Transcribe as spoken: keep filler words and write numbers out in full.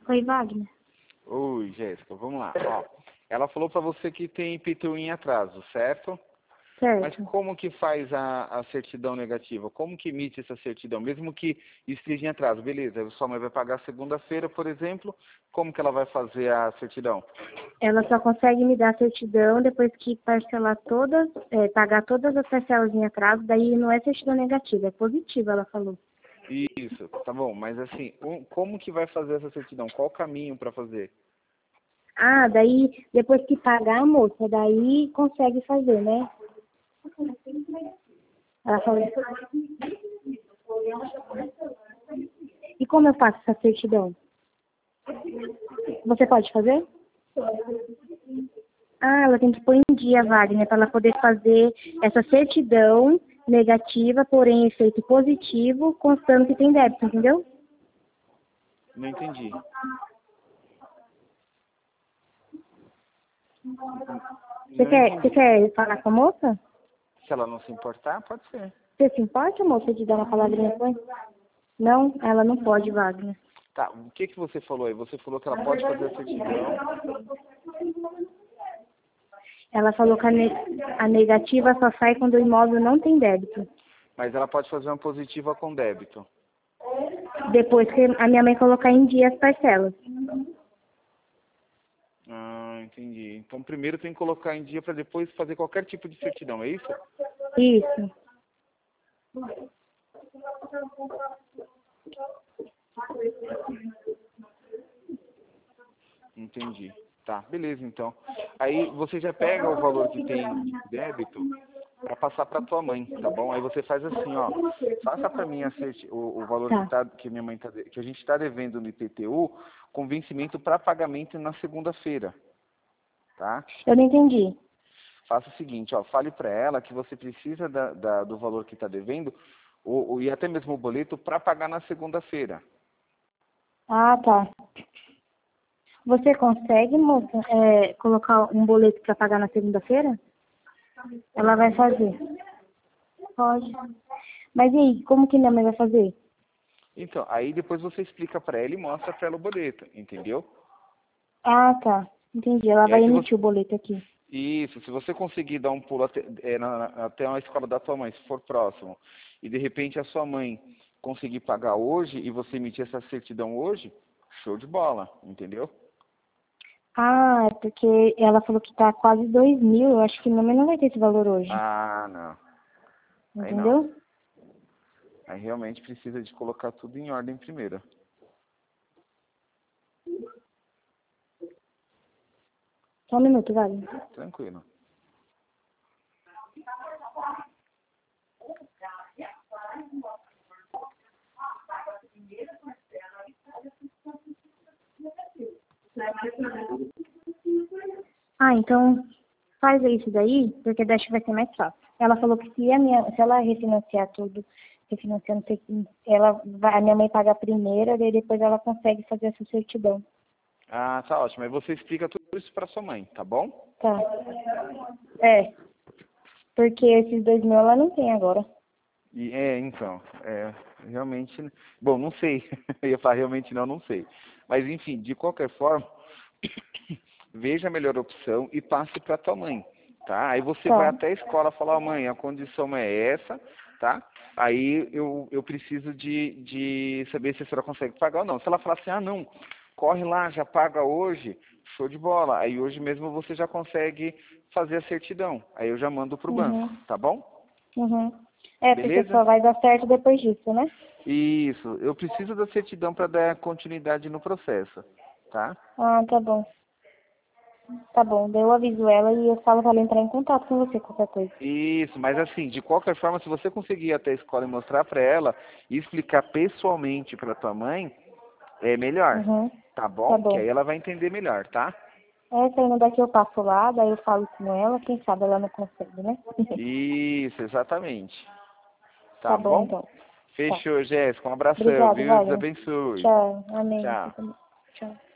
Oi, Wagner. Oi, Jéssica, vamos lá. Ó, ela falou pra você que tem I P T U em atraso, certo? Mas Certo. como que faz a, a certidão negativa? Como que emite essa certidão? Mesmo que esteja em atraso, beleza, sua mãe vai pagar segunda-feira, por exemplo, como que ela vai fazer a certidão? Ela só consegue me dar a certidão depois que parcelar todas, é, pagar todas as parcelas em atraso, daí não é certidão negativa, é positiva, ela falou. Isso, tá bom, mas assim, um- como que vai fazer essa certidão? Qual o caminho para fazer? Ah, daí depois que pagar a moça, daí consegue fazer, né? Ela falou. E como eu faço essa certidão? Você pode fazer? Ah, ela tem que pôr em dia, Wagner, para ela poder fazer essa certidão negativa, porém efeito positivo, constando que tem débito, entendeu? Não entendi. Você Não quer, você entendi. quer falar com a moça? Se ela não se importar, pode ser. Você se importa, moça, de dar uma palavrinha com ela? Não, ela não pode, Wagner. Tá, o que que você falou aí? Você falou que ela pode fazer a certidão. Ela falou que a, ne a negativa só sai quando o imóvel não tem débito. Mas ela pode fazer uma positiva com débito. Depois que a minha mãe colocar em dia as parcelas. Ah, entendi. Então primeiro tem que colocar em dia para depois fazer qualquer tipo de certidão, é isso? Isso. Entendi. Tá, beleza então. Aí você já pega o valor que tem de débito para passar para tua mãe, tá bom? Aí você faz assim, ó, faça para mim a certi- o, o valor que Tá. tá que minha mãe tá de- que a gente está devendo no I P T U com vencimento para pagamento na segunda-feira, tá? Eu não entendi. Faça o seguinte, ó, fale para ela que você precisa da, da- do valor que está devendo ou, ou- e até mesmo o boleto para pagar na segunda-feira. Ah, tá. Você consegue, moça, é, colocar um boleto para pagar na segunda-feira? Ela vai fazer. Pode. Mas e aí, como que minha mãe vai fazer? Então, aí depois você explica para ela e mostra para ela o boleto, entendeu? Ah, tá. Entendi. Ela E aí vai se você emitir o boleto aqui. Isso, se você conseguir dar um pulo até, é, na, na- até a escola da tua mãe, se for próximo, e de repente a sua mãe conseguir pagar hoje e você emitir essa certidão hoje, show de bola, entendeu? Ah, é porque ela falou que tá quase dois mil. Eu acho que minha mãe não vai ter esse valor hoje. Ah, não. Aí não. Entendeu? Aí realmente precisa de colocar tudo em ordem primeiro. Só um minuto, vale. Tranquilo. Ah, então faz isso daí, porque daí acho que vai ser mais fácil. Ela falou que se, a minha, se ela refinanciar tudo, refinanciando, ela vai, a minha mãe paga a primeira, daí depois ela consegue fazer essa certidão. Ah, tá ótimo. Aí você explica tudo isso para sua mãe, tá bom? Tá. É, porque esses dois mil ela não tem agora. E, é, então, é, realmente, bom, não sei. Eu ia falar realmente não, não sei. Mas enfim, de qualquer forma, veja a melhor opção e passe para tua mãe, tá? Aí você vai Tá. até a escola e fala, ó, mãe, a condição é essa, tá? Aí eu, eu preciso de, de saber se a senhora consegue pagar ou não. Se ela falar assim, ah, não, corre lá, já paga hoje, show de bola. Aí hoje mesmo você já consegue fazer a certidão. Aí eu já mando pro banco, Uhum. tá bom? Uhum. É, porque Beleza? só vai dar certo depois disso, né? Isso, eu preciso da certidão para dar continuidade no processo, tá? Ah, tá bom. Tá bom, daí eu aviso ela e eu falo pra ela entrar em contato com você, qualquer coisa. Isso, mas assim, de qualquer forma, se você conseguir ir até a escola e mostrar para ela e explicar pessoalmente para tua mãe, é melhor, Uhum. tá Tá bom? Que aí bom. ela vai entender melhor, tá? É, saindo daqui eu passo lá, daí eu falo com ela, quem sabe ela não consegue, né? Isso, exatamente. Tá Tá bom, bom? então. Tá. Fechou, Jéssica. Um abração, Obrigada, viu? Deus Wagner. abençoe. Tchau. Amém. Você Tchau. também. Tchau.